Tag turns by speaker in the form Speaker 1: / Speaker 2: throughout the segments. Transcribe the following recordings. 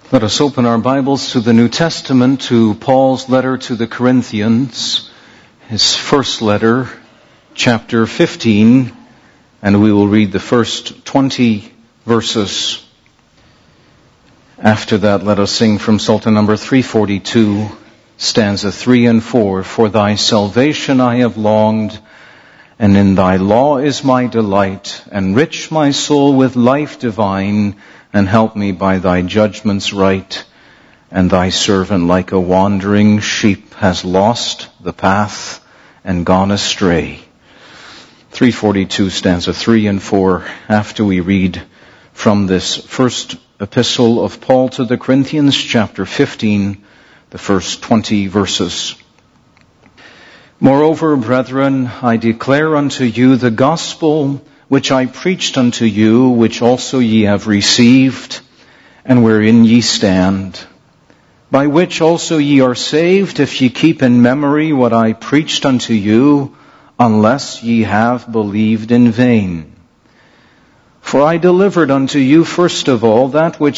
Speaker 1: Let us open our Bibles to the New Testament, to Paul's letter to the Corinthians, his first letter, chapter 15, and we will read the first 20 verses. After that, let us sing from Psalm number 342, stanza 3 and 4. For thy salvation I have longed, and in thy law is my delight. Enrich my soul with life divine, and help me by thy judgments right. And thy servant like a wandering sheep has lost the path and gone astray. 342 stanza 3 and 4, after we read from this first epistle of Paul to the Corinthians, chapter 15, the first 20 verses. Moreover, brethren, I declare unto you the gospel which I preached unto you, which also ye have received, and wherein ye stand, by which also ye are saved, if ye keep in memory what I preached unto you, unless ye have believed in vain. For I delivered unto you first of all that which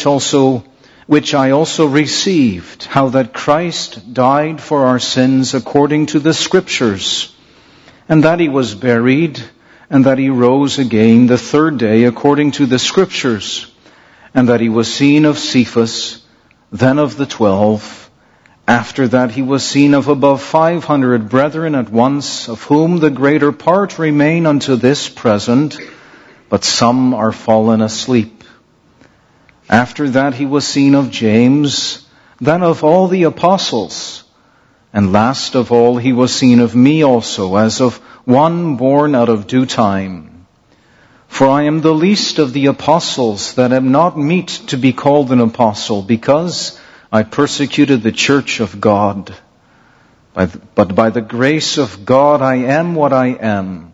Speaker 1: I also received, how that Christ died for our sins according to the Scriptures, and that he was buried, and that he rose again the third day according to the Scriptures, and that he was seen of Cephas, then of the 12. After that he was seen of above 500 brethren at once, of whom the greater part remain unto this present, but some are fallen asleep. After that he was seen of James, then of all the apostles, and last of all he was seen of me also, as of one born out of due time. For I am the least of the apostles, that am not meet to be called an apostle, because I persecuted the church of God. But by the grace of God I am what I am.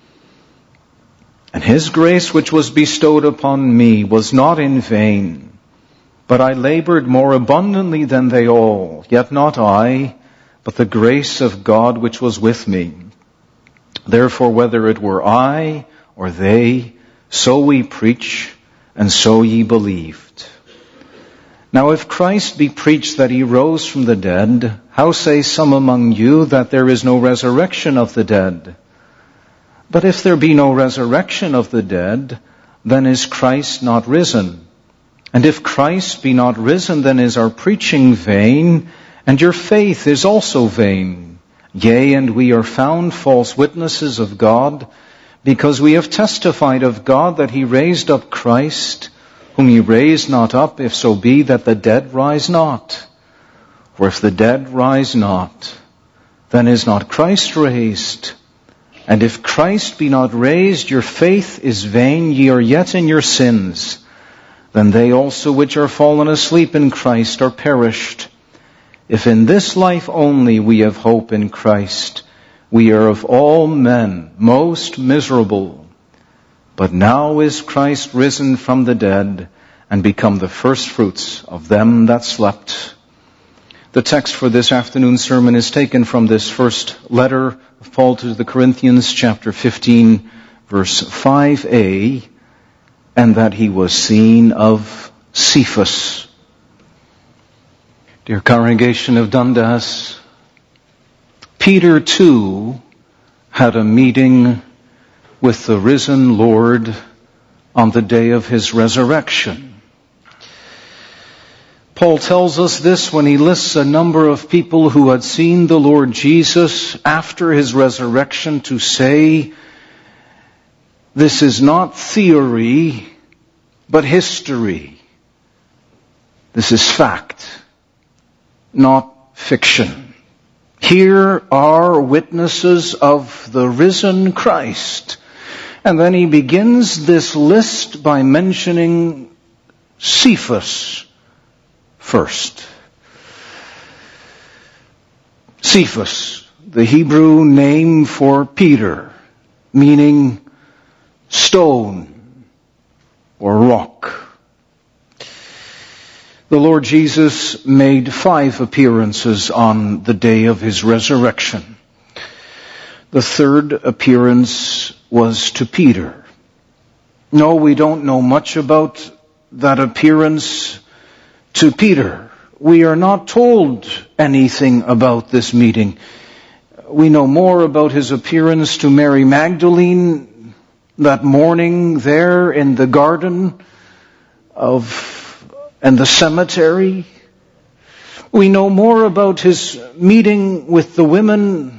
Speaker 1: And his grace which was bestowed upon me was not in vain, but I labored more abundantly than they all, yet not I, but the grace of God which was with me. Therefore, whether it were I or they, so we preach, and so ye believed. Now if Christ be preached that he rose from the dead, how say some among you that there is no resurrection of the dead? But if there be no resurrection of the dead, then is Christ not risen? And if Christ be not risen, then is our preaching vain, and your faith is also vain. Yea, and we are found false witnesses of God, because we have testified of God that he raised up Christ, whom he raised not up, if so be that the dead rise not. For if the dead rise not, then is not Christ raised. And if Christ be not raised, your faith is vain, ye are yet in your sins. Then they also which are fallen asleep in Christ are perished. If in this life only we have hope in Christ, we are of all men most miserable. But now is Christ risen from the dead, and become the firstfruits of them that slept. The text for this afternoon's sermon is taken from this first letter of Paul to the Corinthians, chapter 15, verse 5a, and that he was seen of Cephas. Dear congregation of Dundas, Peter too had a meeting with the risen Lord on the day of his resurrection. Paul tells us this when he lists a number of people who had seen the Lord Jesus after his resurrection to say, this is not theory, but history. This is fact, not fiction. Here are witnesses of the risen Christ. And then he begins this list by mentioning Cephas first. Cephas, the Hebrew name for Peter, meaning stone or rock. The Lord Jesus made 5 appearances on the day of his resurrection. The third appearance was to Peter. No, we don't know much about that appearance to Peter. We are not told anything about this meeting. We know more about his appearance to Mary Magdalene that morning there in the garden and the cemetery. We know more about his meeting with the women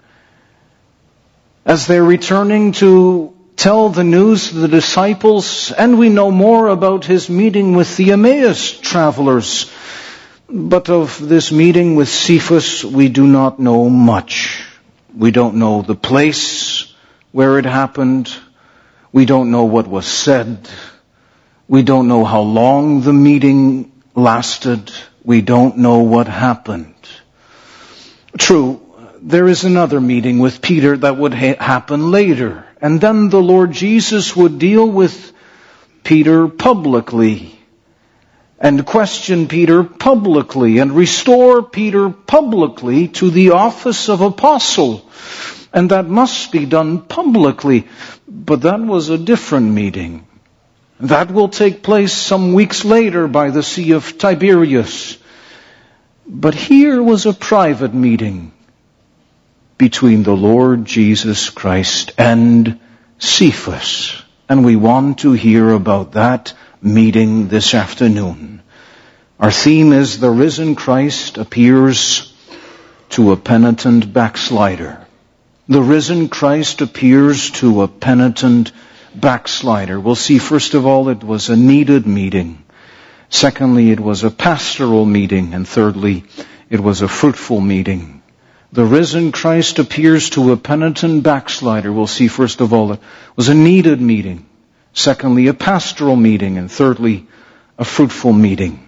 Speaker 1: as they're returning to tell the news to the disciples, and we know more about his meeting with the Emmaus travelers. But of this meeting with Cephas, we do not know much. We don't know the place where it happened. We don't know what was said. We don't know how long the meeting lasted. We don't know what happened. True, there is another meeting with Peter that would happen later. And then the Lord Jesus would deal with Peter publicly and question Peter publicly and restore Peter publicly to the office of apostle. And that must be done publicly. But that was a different meeting. That will take place some weeks later by the Sea of Tiberias. But here was a private meeting between the Lord Jesus Christ and Cephas. And we want to hear about that meeting this afternoon. Our theme is the risen Christ appears to a penitent backslider. The risen Christ appears to a penitent backslider. We'll see, first of all, it was a needed meeting. Secondly, it was a pastoral meeting. And thirdly, it was a fruitful meeting. The risen Christ appears to a penitent backslider. We'll see, first of all, it was a needed meeting. Secondly, a pastoral meeting. And thirdly, a fruitful meeting.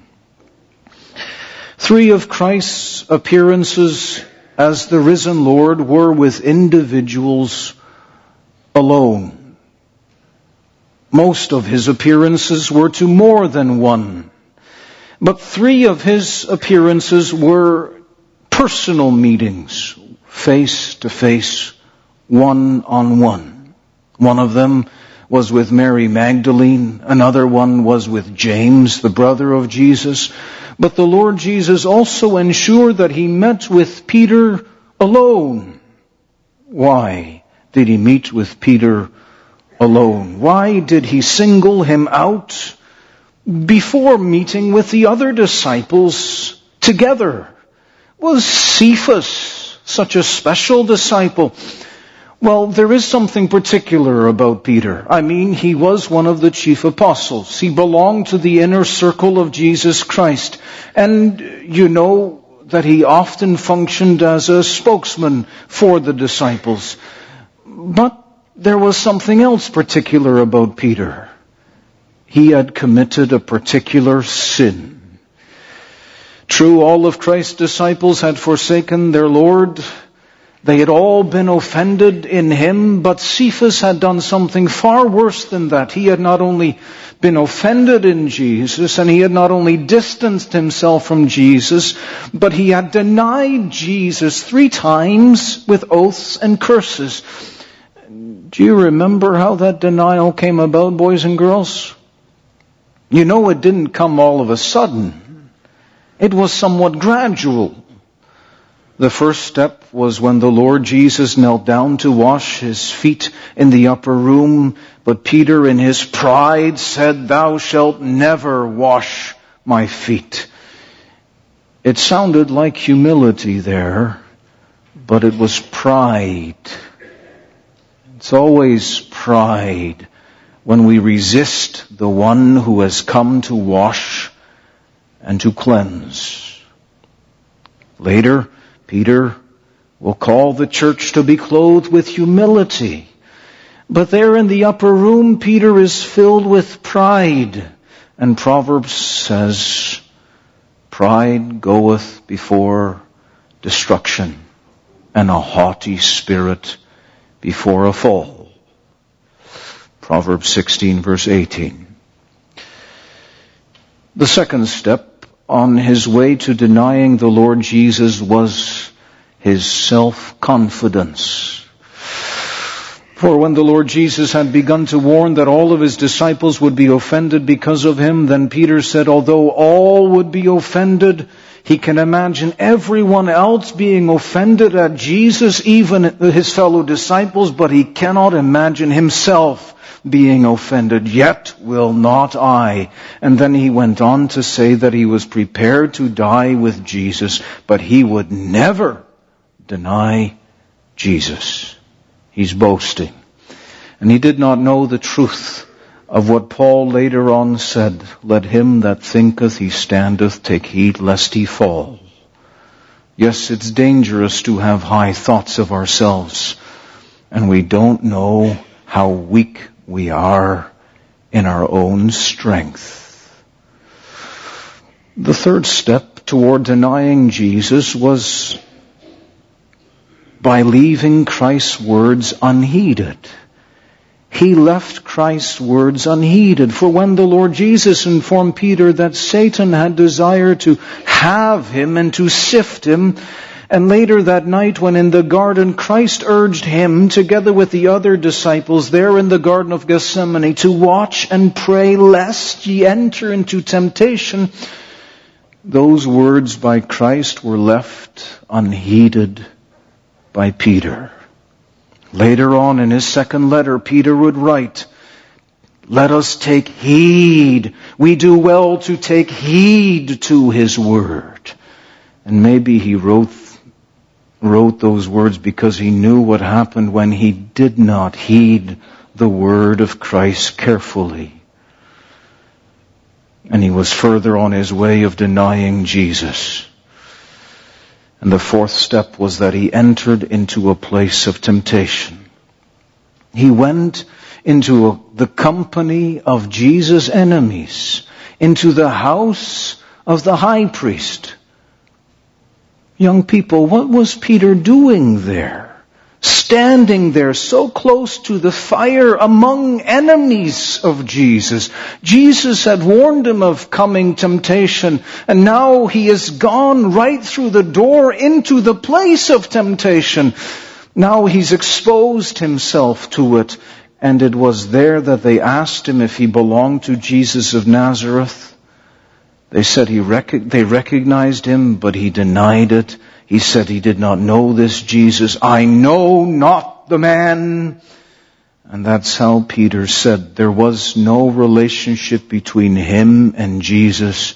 Speaker 1: 3 of Christ's appearances as the risen Lord were with individuals alone. Most of his appearances were to more than one. But 3 of his appearances were personal meetings, face to face, one-on-one. One of them was with Mary Magdalene. Another one was with James, the brother of Jesus. But the Lord Jesus also ensured that he met with Peter alone. Why did he meet with Peter alone? Why did he single him out before meeting with the other disciples together? Was Cephas such a special disciple? Well, there is something particular about Peter. I mean, he was one of the chief apostles. He belonged to the inner circle of Jesus Christ. And you know that he often functioned as a spokesman for the disciples. But there was something else particular about Peter. He had committed a particular sin. True, all of Christ's disciples had forsaken their Lord. They had all been offended in him, but Cephas had done something far worse than that. He had not only been offended in Jesus, and he had not only distanced himself from Jesus, but he had denied Jesus 3 times with oaths and curses. Do you remember how that denial came about, boys and girls? You know it didn't come all of a sudden. It was somewhat gradual. The first step was when the Lord Jesus knelt down to wash his feet in the upper room, but Peter in his pride said, "Thou shalt never wash my feet." It sounded like humility there, but it was pride. It's always pride when we resist the one who has come to wash and to cleanse. Later, Peter will call the church to be clothed with humility. But there in the upper room, Peter is filled with pride. And Proverbs says, pride goeth before destruction, and a haughty spirit before a fall. Proverbs 16, verse 18. The second step on his way to denying the Lord Jesus was his self-confidence. For when the Lord Jesus had begun to warn that all of his disciples would be offended because of him, then Peter said, although all would be offended, he can imagine everyone else being offended at Jesus, even his fellow disciples, but he cannot imagine himself being offended. Yet will not I. And then he went on to say that he was prepared to die with Jesus, but he would never deny Jesus. He's boasting. And he did not know the truth of what Paul later on said, let him that thinketh he standeth take heed lest he fall. Yes, it's dangerous to have high thoughts of ourselves, and we don't know how weak we are in our own strength. The third step toward denying Jesus was by leaving Christ's words unheeded. He left Christ's words unheeded. For when the Lord Jesus informed Peter that Satan had desired to have him and to sift him, and later that night when in the garden Christ urged him, together with the other disciples there in the Garden of Gethsemane, to watch and pray lest ye enter into temptation, those words by Christ were left unheeded by Peter. Later on in his second letter, Peter would write, let us take heed. We do well to take heed to his word. And maybe he wrote those words because he knew what happened when he did not heed the word of Christ carefully. And he was further on his way of denying Jesus. And the fourth step was that he entered into a place of temptation. He went into the company of Jesus' enemies, into the house of the high priest. Young people, what was Peter doing there? Standing there so close to the fire among enemies of Jesus. Jesus had warned him of coming temptation, and now he has gone right through the door into the place of temptation. Now he's exposed himself to it, and it was there that they asked him if he belonged to Jesus of Nazareth. They said they recognized him, but he denied it. He said he did not know this Jesus. I know not the man. And that's how Peter said there was no relationship between him and Jesus.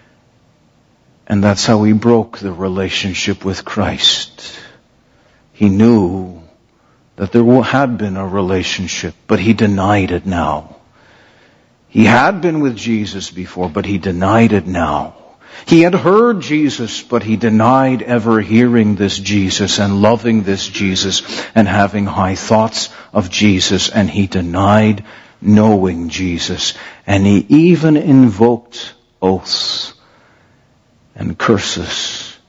Speaker 1: And that's how he broke the relationship with Christ. He knew that there had been a relationship, but he denied it now. He had been with Jesus before, but he denied it now. He had heard Jesus, but he denied ever hearing this Jesus and loving this Jesus and having high thoughts of Jesus. And he denied knowing Jesus. And he even invoked oaths and curses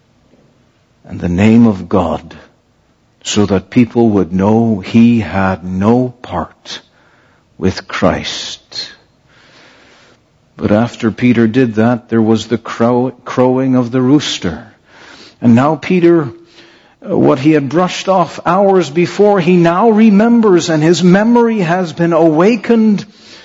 Speaker 1: and the name of God so that people would know he had no part with Christ. But after Peter did that, there was the crowing of the rooster. And now Peter, what he had brushed off hours before, he now remembers, and his memory has been awakened.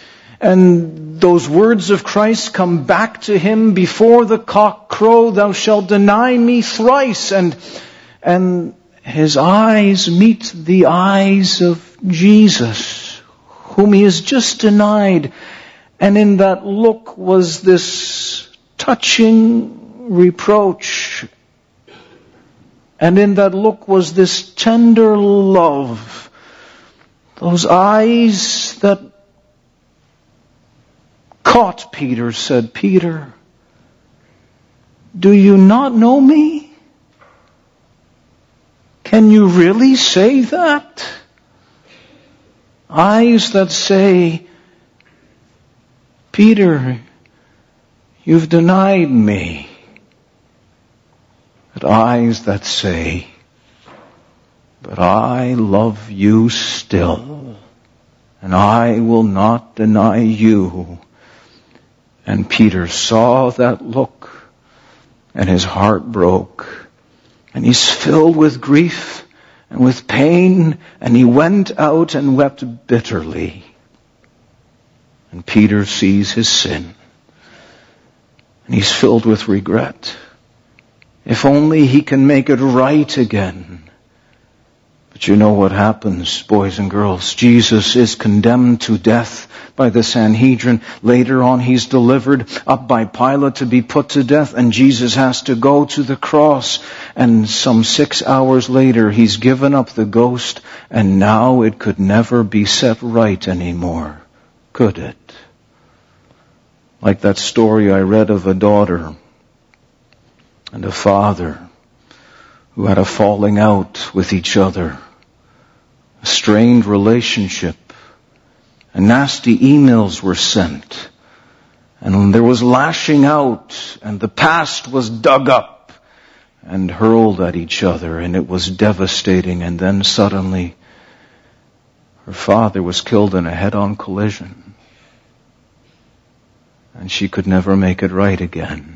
Speaker 1: And those words of Christ come back to him, before the cock crow, thou shalt deny me thrice. And his eyes meet the eyes of Jesus, whom he has just denied. And in that look was this touching reproach. And in that look was this tender love. Those eyes that caught Peter said, Peter, do you not know me? Can you really say that? Eyes that say, Peter, you've denied me. But eyes that say, but I love you still, and I will not deny you. And Peter saw that look, and his heart broke, and he's filled with grief, and with pain, and he went out and wept bitterly. And Peter sees his sin, and he's filled with regret. If only he can make it right again. But you know what happens, boys and girls. Jesus is condemned to death by the Sanhedrin. Later on, he's delivered up by Pilate to be put to death, and Jesus has to go to the cross. And some 6 hours later, he's given up the ghost, and now it could never be set right anymore, could it? Like that story I read of a daughter and a father who had a falling out with each other, a strained relationship, and nasty emails were sent, and there was lashing out, and the past was dug up and hurled at each other, and it was devastating. And then suddenly her father was killed in a head-on collision, and she could never make it right again.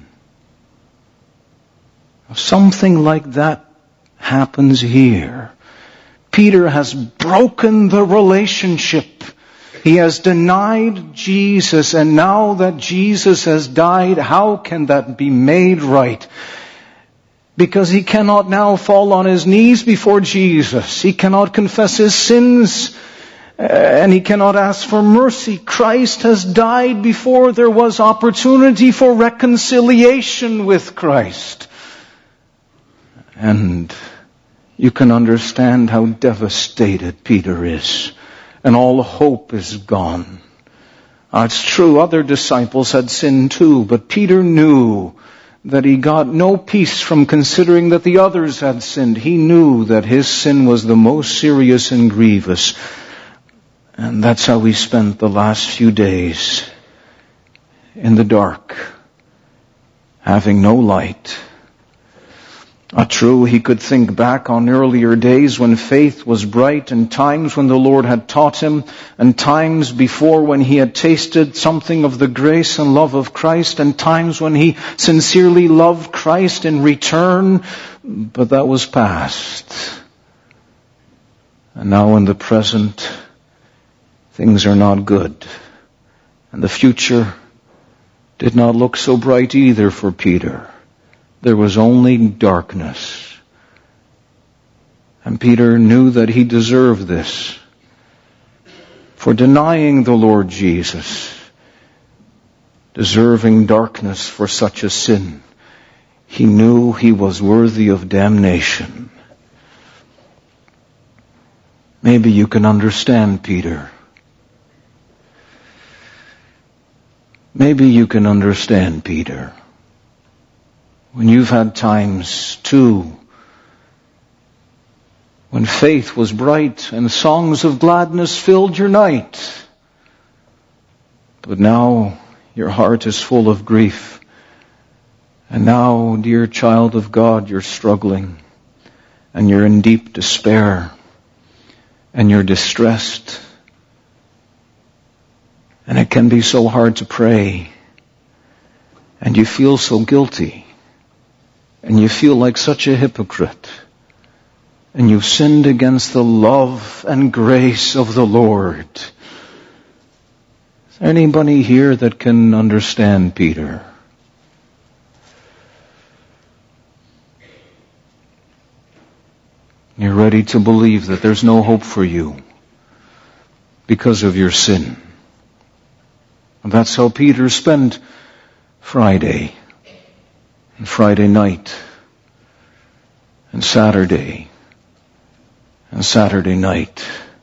Speaker 1: Something like that happens here. Peter has broken the relationship. He has denied Jesus, and now that Jesus has died, how can that be made right? Because he cannot now fall on his knees before Jesus. He cannot confess his sins, and he cannot ask for mercy. Christ has died before there was opportunity for reconciliation with Christ. And you can understand how devastated Peter is. And all hope is gone. It's true, other disciples had sinned too, but Peter knew that he got no peace from considering that the others had sinned. He knew that his sin was the most serious and grievous. And that's how he spent the last few days in the dark, having no light. True, he could think back on earlier days when faith was bright, and times when the Lord had taught him, and times before when he had tasted something of the grace and love of Christ, and times when he sincerely loved Christ in return, but that was past. And now in the present, things are not good. And the future did not look so bright either for Peter. There was only darkness. And Peter knew that he deserved this for denying the Lord Jesus, deserving darkness for such a sin. He knew he was worthy of damnation. Maybe you can understand Peter. Maybe you can understand Peter. When you've had times too, when faith was bright and songs of gladness filled your night, but now your heart is full of grief. And now, dear child of God, you're struggling, and you're in deep despair, and you're distressed. And it can be so hard to pray, and you feel so guilty. And you feel like such a hypocrite. And you've sinned against the love and grace of the Lord. Is there anybody here that can understand Peter? You're ready to believe that there's no hope for you because of your sin. And that's how Peter spent Friday. And Friday night, and Saturday night,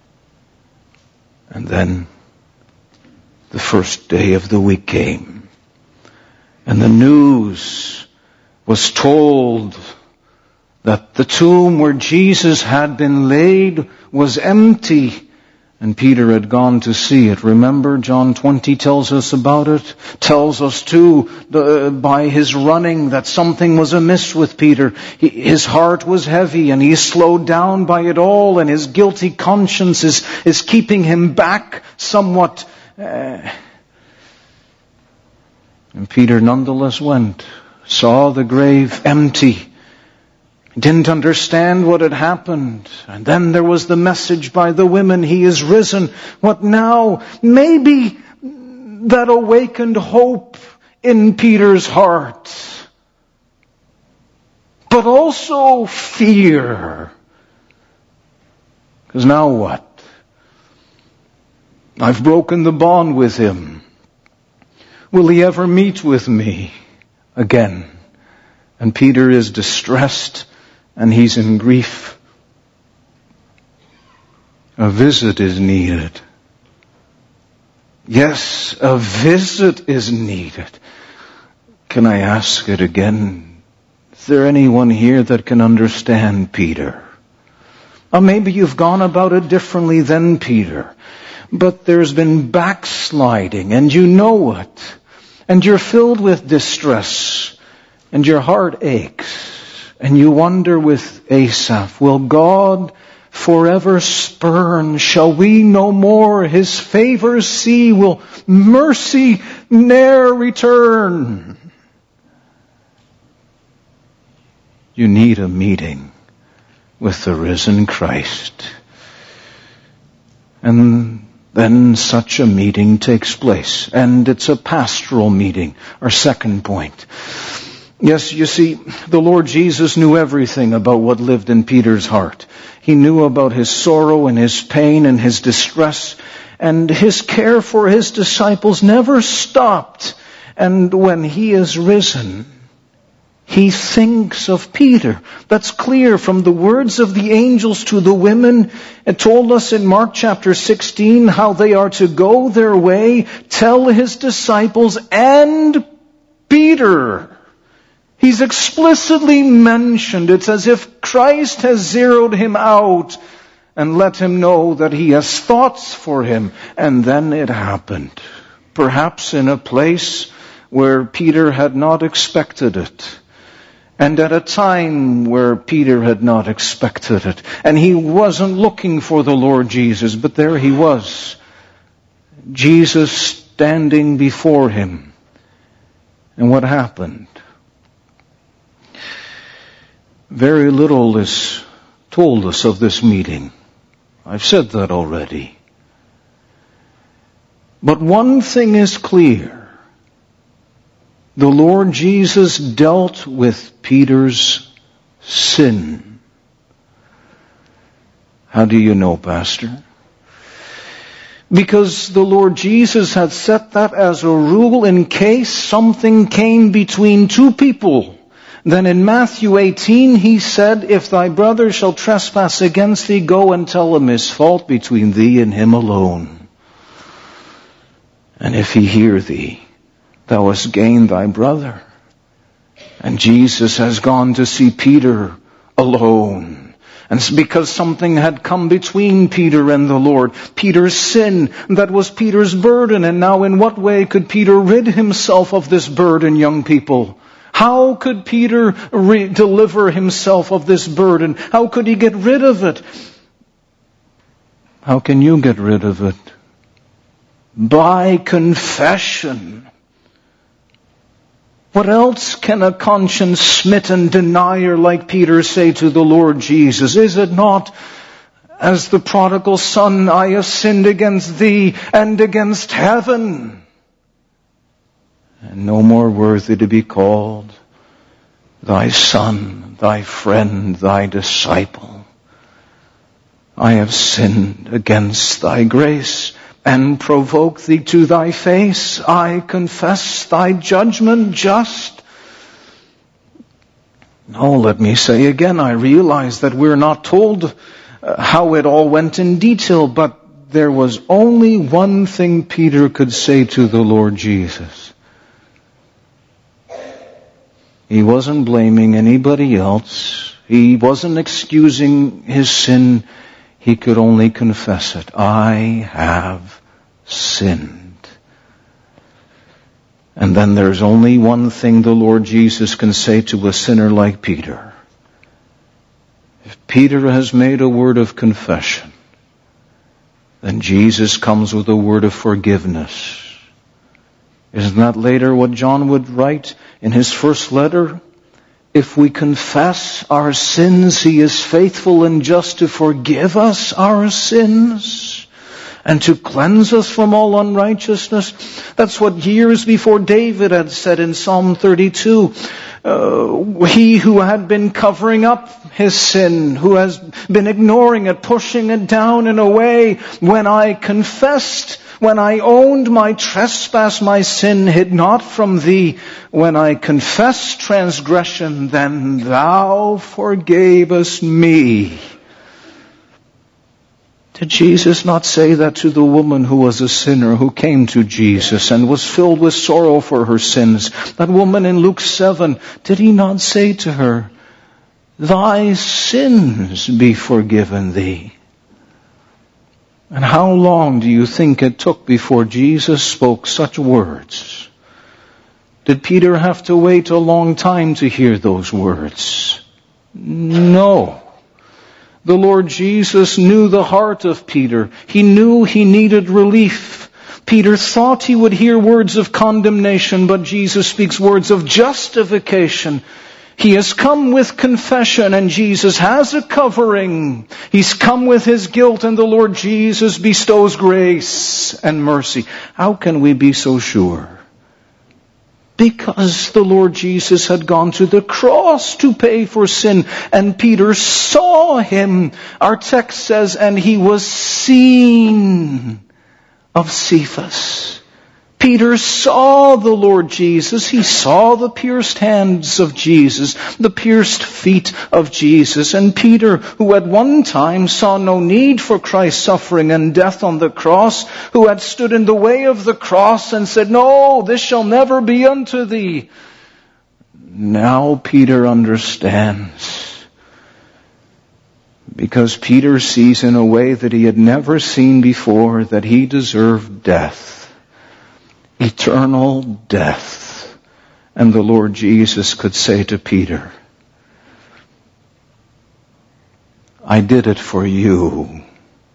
Speaker 1: and then the first day of the week came, and the news was told that the tomb where Jesus had been laid was empty. And Peter had gone to see it. Remember, John 20 tells us about it. Tells us too, by his running, that something was amiss with Peter. His heart was heavy, and he is slowed down by it all, and his guilty conscience is keeping him back somewhat. And Peter nonetheless went, saw the grave empty, Didn't understand what had happened. And then there was the message by the women, He is risen. What now? Maybe that awakened hope in Peter's heart. But also fear. Because now what? I've broken the bond with Him. Will He ever meet with me again? And Peter is distressed and he's in grief. A visit is needed. Yes, a visit is needed. Can I ask it again? Is there anyone here that can understand Peter? Or maybe you've gone about it differently than Peter. But there's been backsliding and you know it. And you're filled with distress. And your heart aches. And you wonder with Asaph, will God forever spurn? Shall we no more His favors see? Will mercy ne'er return? You need a meeting with the risen Christ. And then such a meeting takes place. And it's a pastoral meeting. Our second point. Yes, you see, the Lord Jesus knew everything about what lived in Peter's heart. He knew about his sorrow and his pain and his distress. And His care for His disciples never stopped. And when He is risen, He thinks of Peter. That's clear from the words of the angels to the women. It told us in Mark chapter 16 how they are to go their way, tell His disciples and Peter. He's explicitly mentioned. It's as if Christ has zeroed him out and let him know that He has thoughts for him. And then it happened. Perhaps in a place where Peter had not expected it. And at a time where Peter had not expected it. And he wasn't looking for the Lord Jesus, but there He was. Jesus standing before him. And what happened? Very little is told us of this meeting. I've said that already. But one thing is clear. The Lord Jesus dealt with Peter's sin. How do you know, Pastor? Because the Lord Jesus had set that as a rule in case something came between two people. Then in Matthew 18 He said, if thy brother shall trespass against thee, go and tell him his fault between thee and him alone. And if he hear thee, thou hast gained thy brother. And Jesus has gone to see Peter alone. And it's because something had come between Peter and the Lord. Peter's sin, that was Peter's burden. And now in what way could Peter rid himself of this burden, young people? How could Peter deliver himself of this burden? How could he get rid of it? How can you get rid of it? By confession. What else can a conscience-smitten denier like Peter say to the Lord Jesus? Is it not, as the prodigal son, I have sinned against thee and against heaven, and no more worthy to be called thy son, thy friend, thy disciple. I have sinned against thy grace and provoked thee to thy face. I confess thy judgment just. No, let me say again, I realize that we're not told how it all went in detail, but there was only one thing Peter could say to the Lord Jesus. He wasn't blaming anybody else. He wasn't excusing his sin. He could only confess it. I have sinned. And then there's only one thing the Lord Jesus can say to a sinner like Peter. If Peter has made a word of confession, then Jesus comes with a word of forgiveness. Isn't that later what John would write in his first letter? If we confess our sins, He is faithful and just to forgive us our sins and to cleanse us from all unrighteousness. That's what years before David had said in Psalm 32. He who had been covering up his sin, who has been ignoring it, pushing it down and away, when I confessed, when I owned my trespass, my sin hid not from thee. When I confessed transgression, then thou forgavest me. Did Jesus not say that to the woman who was a sinner who came to Jesus and was filled with sorrow for her sins? That woman in Luke 7, did He not say to her, thy sins be forgiven thee? And how long do you think it took before Jesus spoke such words? Did Peter have to wait a long time to hear those words? No. The Lord Jesus knew the heart of Peter. He knew he needed relief. Peter thought he would hear words of condemnation, but Jesus speaks words of justification. He has come with confession, and Jesus has a covering. He's come with His guilt, and the Lord Jesus bestows grace and mercy. How can we be so sure? Because the Lord Jesus had gone to the cross to pay for sin, and Peter saw Him. Our text says, and he was seen of Cephas. Peter saw the Lord Jesus. He saw the pierced hands of Jesus, the pierced feet of Jesus. And Peter, who at one time saw no need for Christ's suffering and death on the cross, who had stood in the way of the cross and said, no, this shall never be unto thee. Now Peter understands. Because Peter sees in a way that he had never seen before that he deserved death. Eternal death. And the Lord Jesus could say to Peter, I did it for you.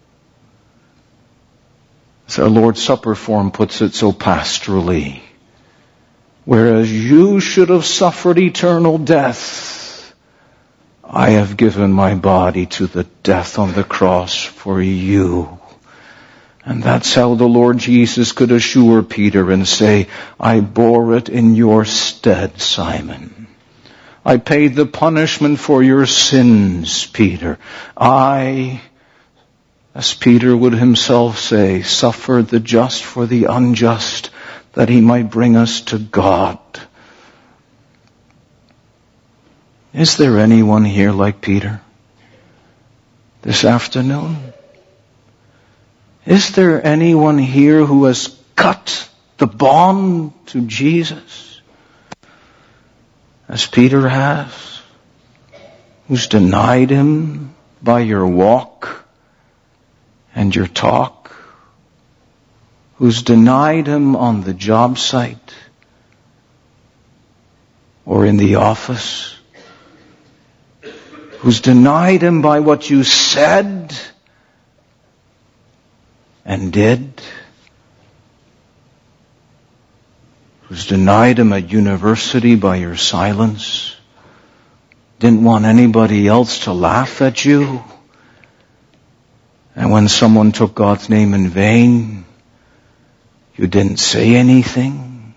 Speaker 1: As our Lord's Supper form puts it so pastorally, whereas you should have suffered eternal death, I have given my body to the death on the cross for you. And that's how the Lord Jesus could assure Peter and say, I bore it in your stead, Simon. I paid the punishment for your sins, Peter. I, as Peter would himself say, suffered the just for the unjust, that He might bring us to God. Is there anyone here like Peter this afternoon? Is there anyone here who has cut the bond to Jesus, as Peter has, who's denied Him by your walk and your talk, who's denied Him on the job site or in the office, who's denied Him by what you said and did, who's denied Him at university by your silence, didn't want anybody else to laugh at you, and when someone took God's name in vain, you didn't say anything,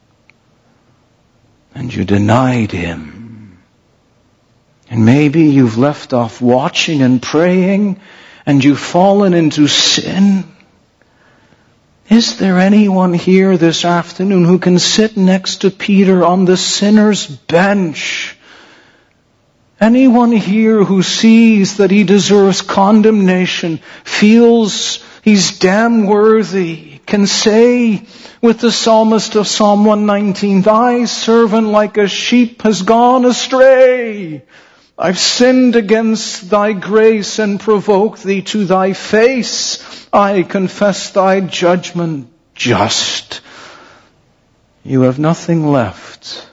Speaker 1: and you denied Him. And maybe you've left off watching and praying, and you've fallen into sin. Is there anyone here this afternoon who can sit next to Peter on the sinner's bench? Anyone here who sees that he deserves condemnation, feels he's damn worthy, can say with the psalmist of Psalm 119, thy servant like a sheep has gone astray. I've sinned against thy grace and provoked thee to thy face. I confess thy judgment just. You have nothing left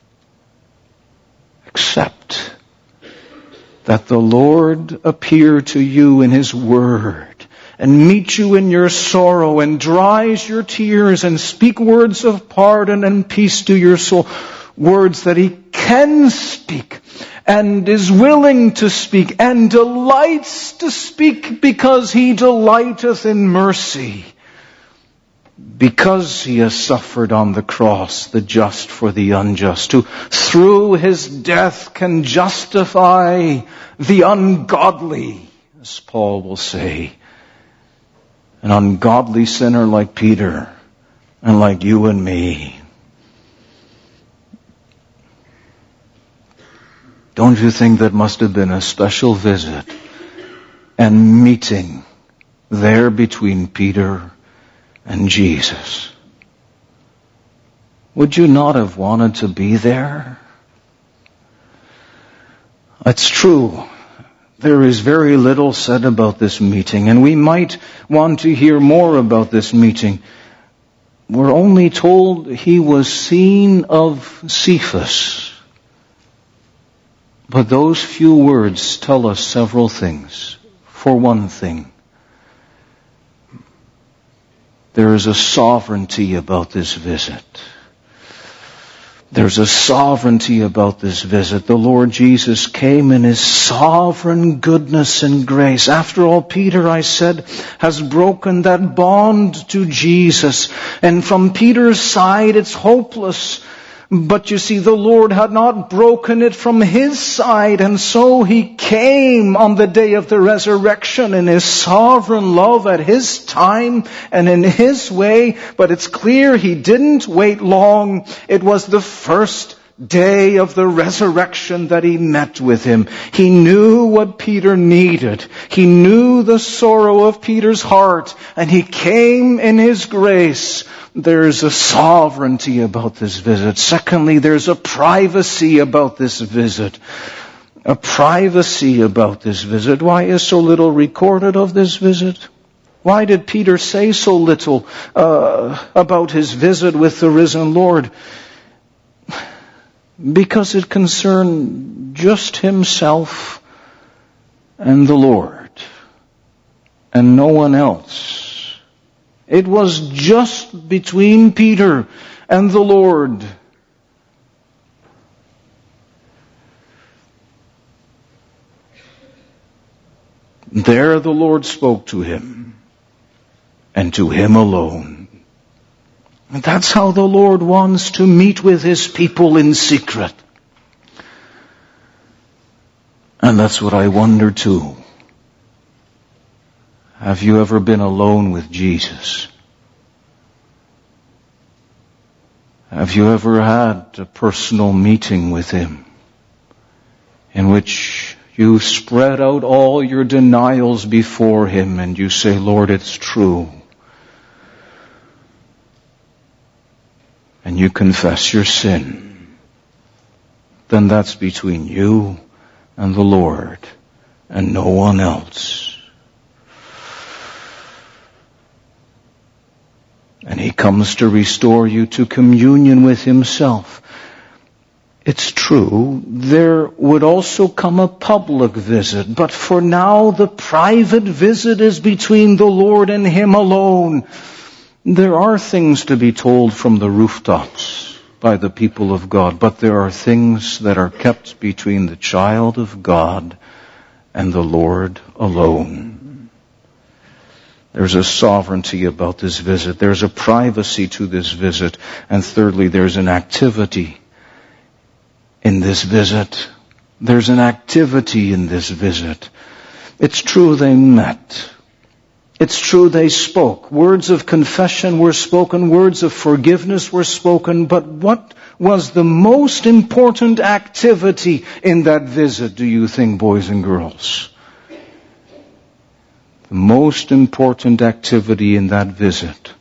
Speaker 1: except that the Lord appear to you in His Word and meet you in your sorrow and dries your tears and speak words of pardon and peace to your soul. words that he can speak and is willing to speak and delights to speak because he delighteth in mercy. Because he has suffered on the cross, the just for the unjust, who through his death can justify the ungodly, as Paul will say. An ungodly sinner like Peter and like you and me. Don't you think that must have been a special visit and meeting there between Peter and Jesus? Would you not have wanted to be there? It's true. There is very little said about this meeting, and we might want to hear more about this meeting. We're only told he was seen of Cephas. But those few words tell us several things. For one thing, there is a sovereignty about this visit. There's a sovereignty about this visit. The Lord Jesus came in his sovereign goodness and grace. After all, Peter, I said, has broken that bond to Jesus. And from Peter's side, it's hopeless. But you see, the Lord had not broken it from his side, and so he came on the day of the resurrection in his sovereign love at his time and in his way. But it's clear he didn't wait long. It was the first day of the resurrection that he met with him. He knew what Peter needed. He knew the sorrow of Peter's heart, and he came in his grace. There's a sovereignty about this visit. Secondly, there's a privacy about this visit. A privacy about this visit. Why is so little recorded of this visit? Why did Peter say so little about his visit with the risen Lord? Because it concerned just himself and the Lord, and no one else. It was just between Peter and the Lord. There the Lord spoke to him, and to him alone. And that's how the Lord wants to meet with his people in secret. And that's what I wonder too. Have you ever been alone with Jesus? Have you ever had a personal meeting with him in which you spread out all your denials before him and you say, Lord, it's true. And you confess your sin. Then that's between you and the Lord and no one else. And he comes to restore you to communion with himself. It's true, there would also come a public visit, but for now the private visit is between the Lord and him alone. There are things to be told from the rooftops by the people of God, but there are things that are kept between the child of God and the Lord alone. There's a sovereignty about this visit. There's a privacy to this visit. And thirdly, there's an activity in this visit. There's an activity in this visit. It's true they met. It's true they spoke. Words of confession were spoken. Words of forgiveness were spoken. But what was the most important activity in that visit, do you think, boys and girls? The most important activity in that visit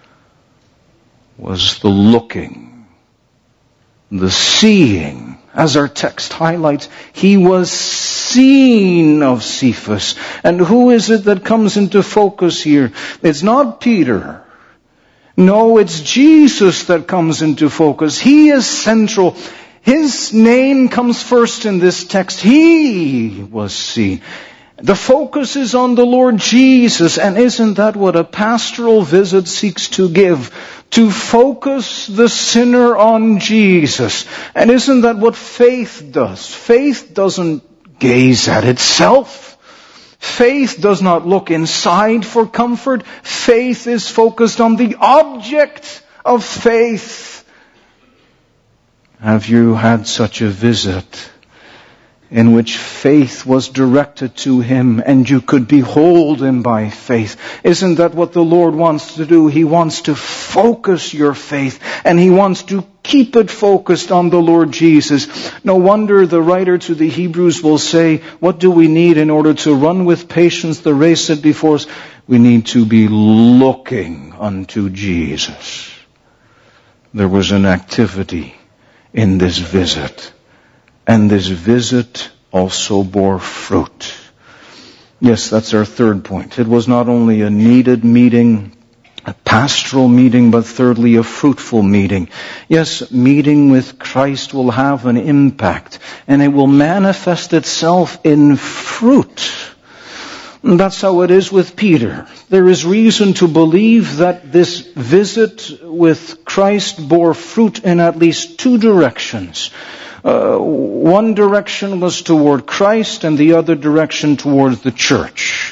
Speaker 1: was the looking, the seeing. As our text highlights, he was seen of Cephas. And who is it that comes into focus here? It's not Peter. No, it's Jesus that comes into focus. He is central. His name comes first in this text. He was seen. The focus is on the Lord Jesus, and isn't that what a pastoral visit seeks to give? To focus the sinner on Jesus. And isn't that what faith does? Faith doesn't gaze at itself. Faith does not look inside for comfort. Faith is focused on the object of faith. Have you had such a visit in which faith was directed to Him and you could behold Him by faith? Isn't that what the Lord wants to do? He wants to focus your faith, and He wants to keep it focused on the Lord Jesus. No wonder the writer to the Hebrews will say, what do we need in order to run with patience the race set before us? We need to be looking unto Jesus. There was an activity in this visit. And this visit also bore fruit. Yes, that's our third point. It was not only a needed meeting, a pastoral meeting, but thirdly, a fruitful meeting. Yes, meeting with Christ will have an impact, and it will manifest itself in fruit. And that's how it is with Peter. There is reason to believe that this visit with Christ bore fruit in at least two directions. One direction was toward Christ and the other direction towards the church.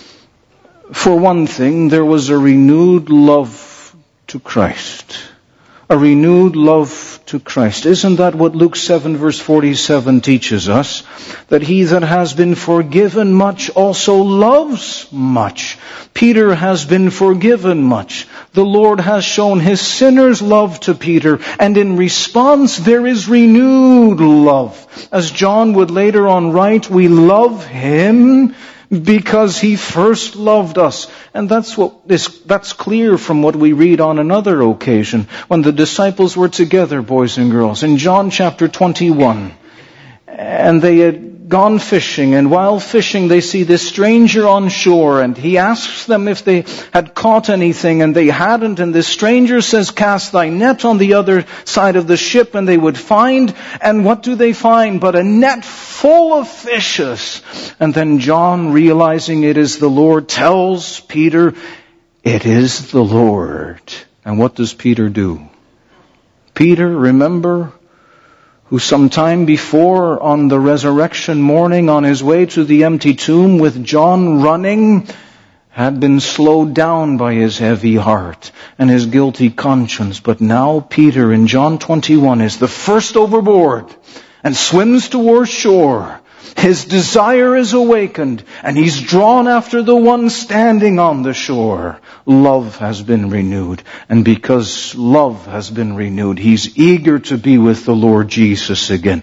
Speaker 1: For one thing, there was a renewed love to Christ. A renewed love to Christ. Isn't that what Luke 7 verse 47 teaches us? That he that has been forgiven much also loves much. Peter has been forgiven much. The Lord has shown His sinner's love to Peter, and in response there is renewed love. As John would later on write, we love Him because He first loved us. And that's clear from what we read on another occasion when the disciples were together, boys and girls, in John chapter 21. And they had gone fishing, and while fishing they see this stranger on shore, and he asks them if they had caught anything, and they hadn't, and this stranger says, cast thy net on the other side of the ship, and they would find. And what do they find but a net full of fishes? And then John, realizing it is the Lord, tells Peter, it is the Lord. And what does Peter do? Peter, remember, who some time before on the resurrection morning on his way to the empty tomb with John running, had been slowed down by his heavy heart and his guilty conscience. But now Peter in John 21 is the first overboard and swims towards shore. His desire is awakened, and he's drawn after the one standing on the shore. Love has been renewed, and because love has been renewed, he's eager to be with the Lord Jesus again.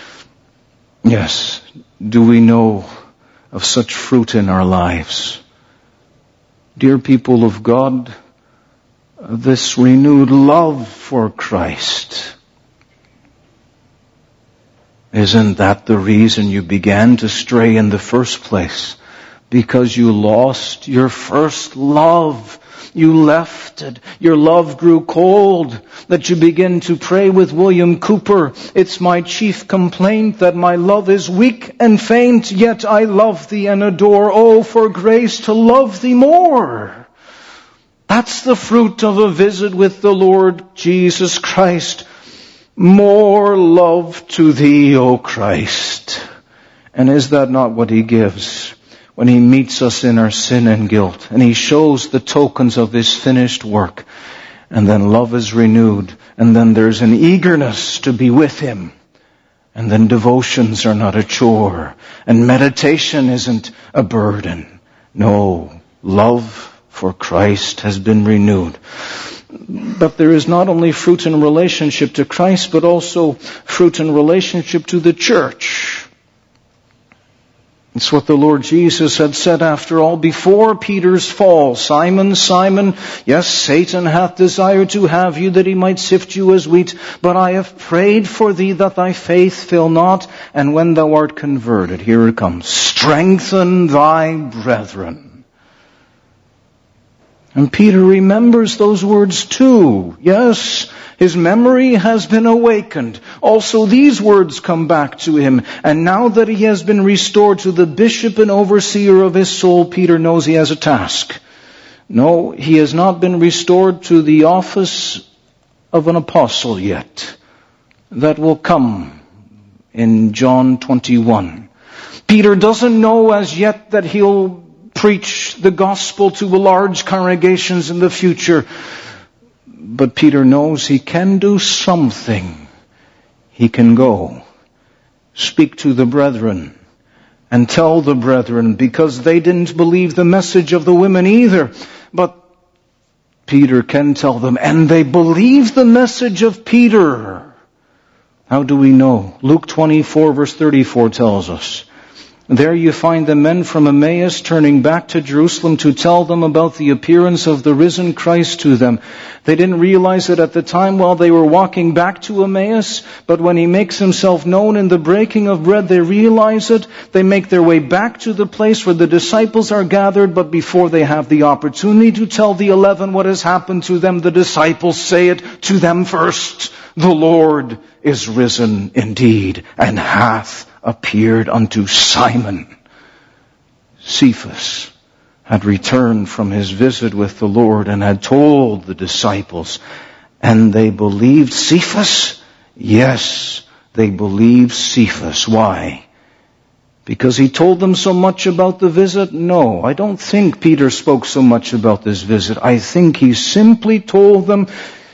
Speaker 1: Yes, do we know of such fruit in our lives? Dear people of God, this renewed love for Christ, isn't that the reason you began to stray in the first place? Because you lost your first love. You left it. Your love grew cold. That you begin to pray with William Cooper, it's my chief complaint that my love is weak and faint, yet I love thee and adore. Oh, for grace to love thee more. That's the fruit of a visit with the Lord Jesus Christ. More love to thee, O Christ. And is that not what He gives when He meets us in our sin and guilt, and He shows the tokens of His finished work? And then love is renewed, and then there's an eagerness to be with Him. And then devotions are not a chore, and meditation isn't a burden. No, love for Christ has been renewed. But there is not only fruit in relationship to Christ, but also fruit in relationship to the church. It's what the Lord Jesus had said, after all, before Peter's fall. Simon, Simon, yes, Satan hath desired to have you, that he might sift you as wheat. But I have prayed for thee, that thy faith fail not. And when thou art converted, here it comes, strengthen thy brethren. And Peter remembers those words too. Yes, His memory has been awakened. Also these words come back to him. And now that he has been restored to the bishop and overseer of his soul, Peter knows he has a task. No, he has not been restored to the office of an apostle yet. That will come in John 21. Peter doesn't know as yet that he'll preach the gospel to large congregations in the future. But Peter knows he can do something. He can go, speak to the brethren, and tell the brethren, because they didn't believe the message of the women either. But Peter can tell them, and they believed the message of Peter. How do we know? Luke 24 verse 34 tells us, there you find the men from Emmaus turning back to Jerusalem to tell them about the appearance of the risen Christ to them. They didn't realize it at the time while they were walking back to Emmaus, but when he makes himself known in the breaking of bread, they realize it. They make their way back to the place where the disciples are gathered, but before they have the opportunity to tell the 11 what has happened to them, the disciples say it to them first. The Lord is risen indeed, and hath appeared unto Simon. Cephas had returned from his visit with the Lord and had told the disciples, and they believed Cephas? Yes, they believed Cephas. Why? Because he told them so much about the visit? No, I don't think Peter spoke so much about this visit. I think he simply told them,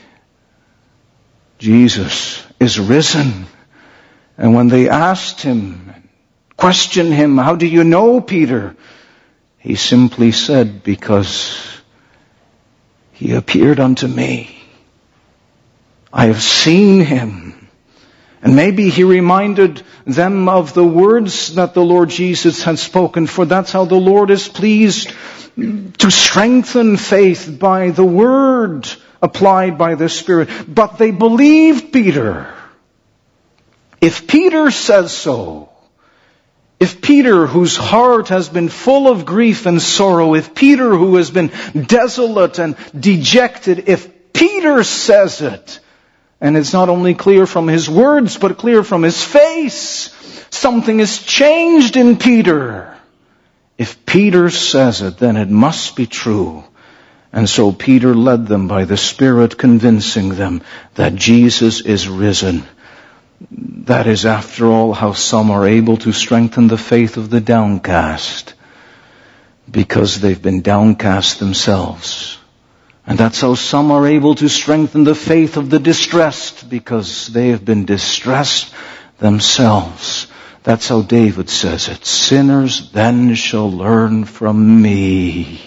Speaker 1: Jesus is risen. And when they asked him, questioned him, how do you know, Peter? He simply said, because he appeared unto me. I have seen him. And maybe he reminded them of the words that the Lord Jesus had spoken, for that's how the Lord is pleased to strengthen faith by the word applied by the Spirit. But they believed Peter. If Peter says so, if Peter, whose heart has been full of grief and sorrow, if Peter, who has been desolate and dejected, if Peter says it, and it's not only clear from his words, but clear from his face, something has changed in Peter. If Peter says it, then it must be true. And so Peter led them by the Spirit, convincing them that Jesus is risen. That is, after all, how some are able to strengthen the faith of the downcast, because they've been downcast themselves. And that's how some are able to strengthen the faith of the distressed, because they have been distressed themselves. That's how David says it. Sinners then shall learn from me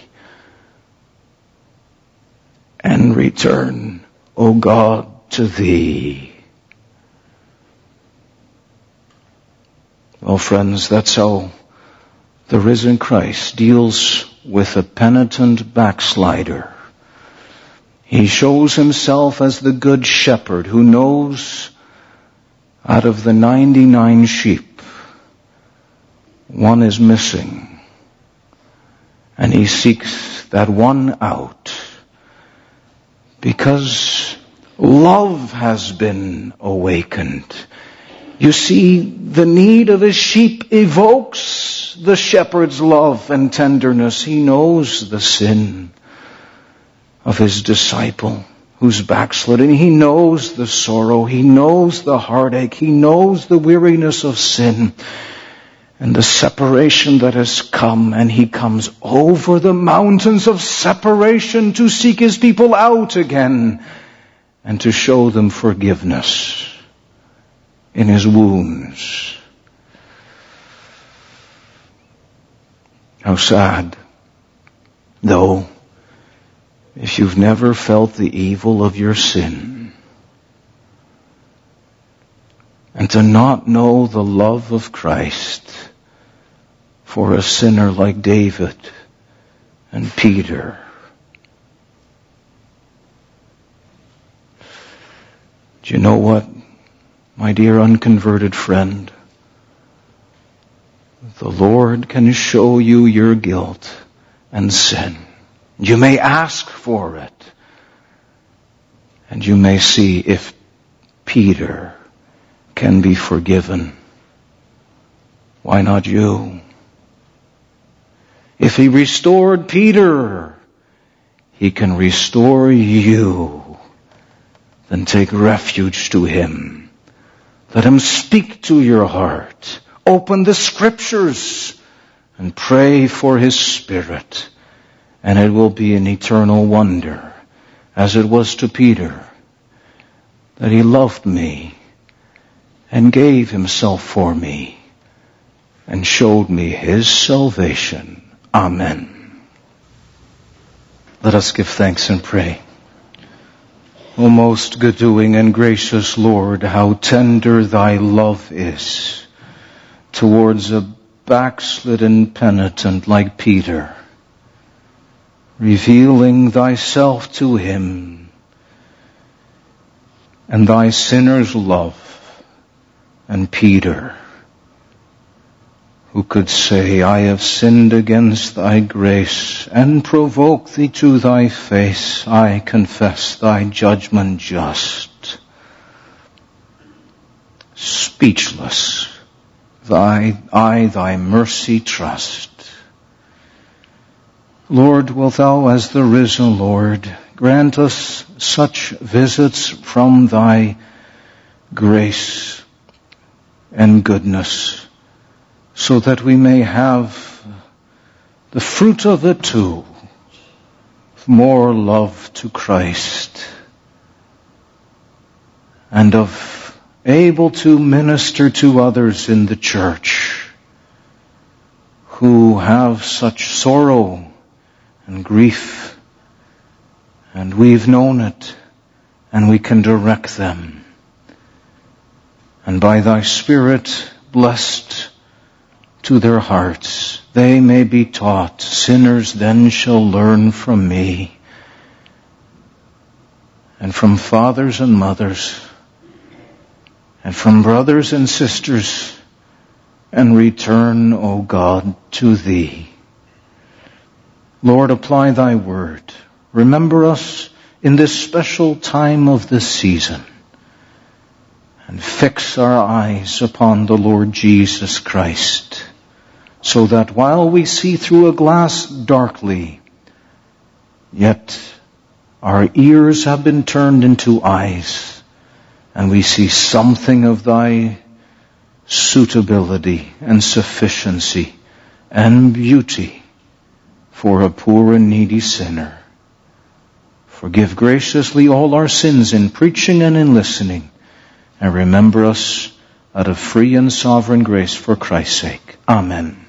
Speaker 1: and return, O God, to thee. Well, friends, that's how the risen Christ deals with a penitent backslider. He shows himself as the good shepherd who knows out of the 99 sheep, one is missing. And he seeks that one out because love has been awakened. You see, the need of his sheep evokes the shepherd's love and tenderness. He knows the sin of his disciple who's backslidden. He knows the sorrow. He knows the heartache. He knows the weariness of sin and the separation that has come. And he comes over the mountains of separation to seek his people out again and to show them forgiveness in his wounds. How sad, though, if you've never felt the evil of your sin, and to not know the love of Christ for a sinner like David and Peter. Do you know what, my dear unconverted friend? The Lord can show you your guilt and sin. You may ask for it. And you may see if Peter can be forgiven, why not you? If he restored Peter, he can restore you. Then take refuge to him. Let him speak to your heart. Open the Scriptures and pray for his Spirit. And it will be an eternal wonder, as it was to Peter, that he loved me and gave himself for me and showed me his salvation. Amen. Let us give thanks and pray. O most good-doing and gracious Lord, how tender thy love is towards a backslidden penitent like Peter, revealing thyself to him and thy sinner's love. And Peter, who could say, I have sinned against thy grace and provoke thee to thy face. I confess thy judgment just. Speechless, thy mercy trust. Lord, wilt thou, as the risen Lord, grant us such visits from thy grace and goodness, so that we may have the fruit of the two, more love to Christ, and of able to minister to others in the church who have such sorrow and grief, and we've known it, and we can direct them. And by thy Spirit, blessed to their hearts, they may be taught. Sinners then shall learn from me, and from fathers and mothers, and from brothers and sisters, and return, O God, to thee. Lord, apply thy word. Remember us in this special time of the season, and fix our eyes upon the Lord Jesus Christ, so that while we see through a glass darkly, yet our ears have been turned into eyes, and we see something of thy suitability and sufficiency and beauty for a poor and needy sinner. Forgive graciously all our sins in preaching and in listening, and remember us out of free and sovereign grace for Christ's sake. Amen.